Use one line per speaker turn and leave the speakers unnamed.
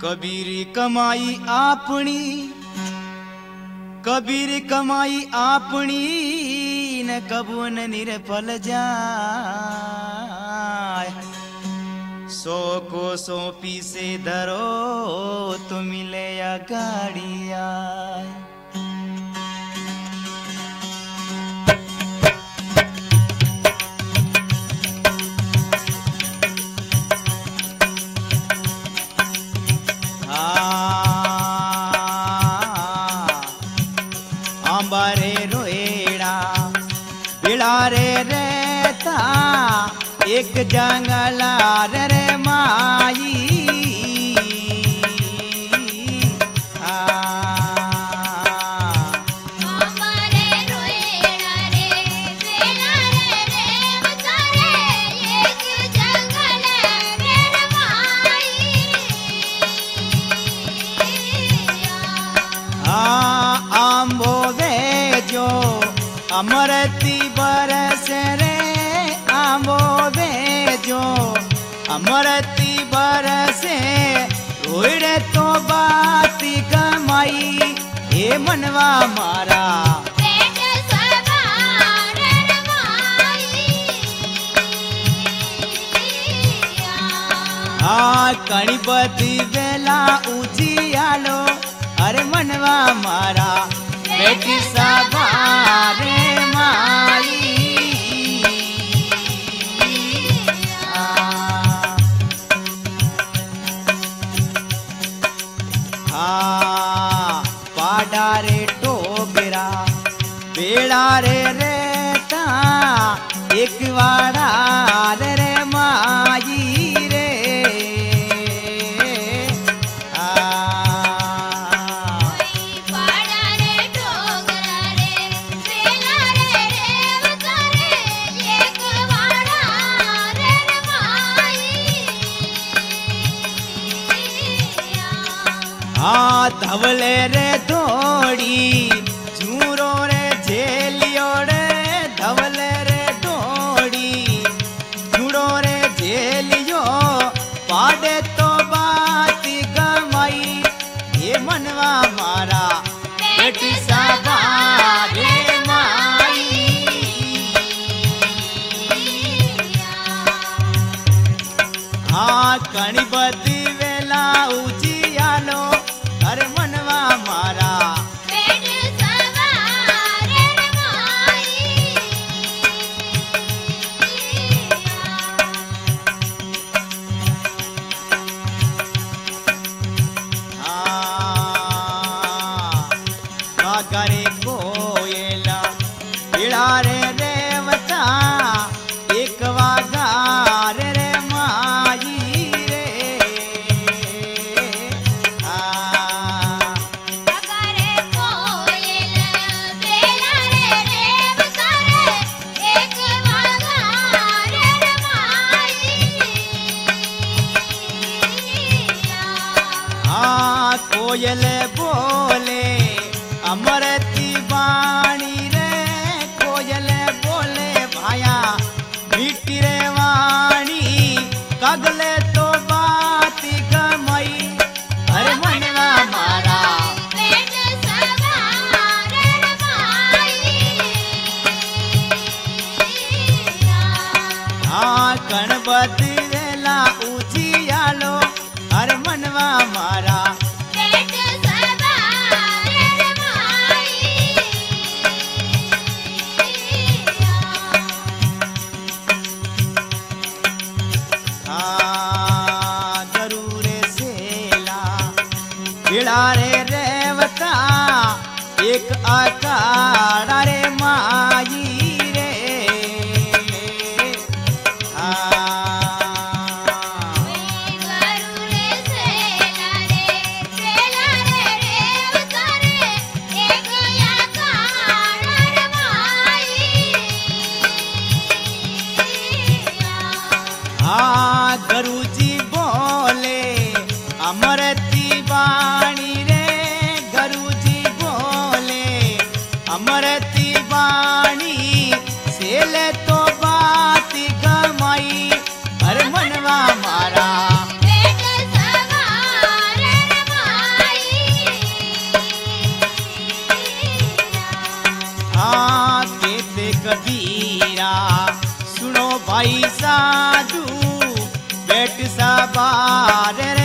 कबीर कमाई आपनी, कबीर कमाई आपनी न कबून निरफल जाय। 100 को 100 पीसे धरो तो मिले या गाड़िया। आंबारे रोएड़ा बिलारे रहता एक जंगला रे माई।
आंबारे रोएड़ा रे बिलारे रहता एक जंगला रे माई।
आंबो जो अमरती बरस रे, आंबो जो अमरती बरसे रोइड़े तो बाती कमाई। हे मनवा मारा
पेट सवार माई।
कणिपति बेला उजियालो अरे मनवा मारा बेटी सवारे माई। पाडा रे टोगरा बेड़ा रे रहता एक वाड़ा रे माई रे। धवले रे दौड़ी झूरो रे झेलियो रे, धवले रे दौड़ी झूरो रे झेलियो पाडे तो बाती गमाई। ये मनवा मारा बेटी सवारे माई। कणिपति वेला उजियालो अरे मनवा मारा
पेट सवार माई।
करे कोयला बिलारे रेवता एक वागार रे माई रे।
करे कोयला बिलारे रेवता एक वागार माई।
कोयल बोले अमरती बाणी रे, कोयल बोले भाया मीठी रे वाणी। कगले तो बाती गमई अरे मनवा मारा
पेट सवार माई।
कणपति वेला उजियालो अरे मनवा मारा
पेट सवार माई।
गरुरे सेला बिलारे रेवता एक आकार रे माई रे।
गरुरे सेला रे रेवता एक आकार माई।
गुरुजी बोले अमरती बाणी रे, गुरुजी बोले अमरती बाणी सेले तो बाती गमाई। अरे मनवा मारा
पेट सवार
कबीरा। सुनो भाई साधु बेट सवार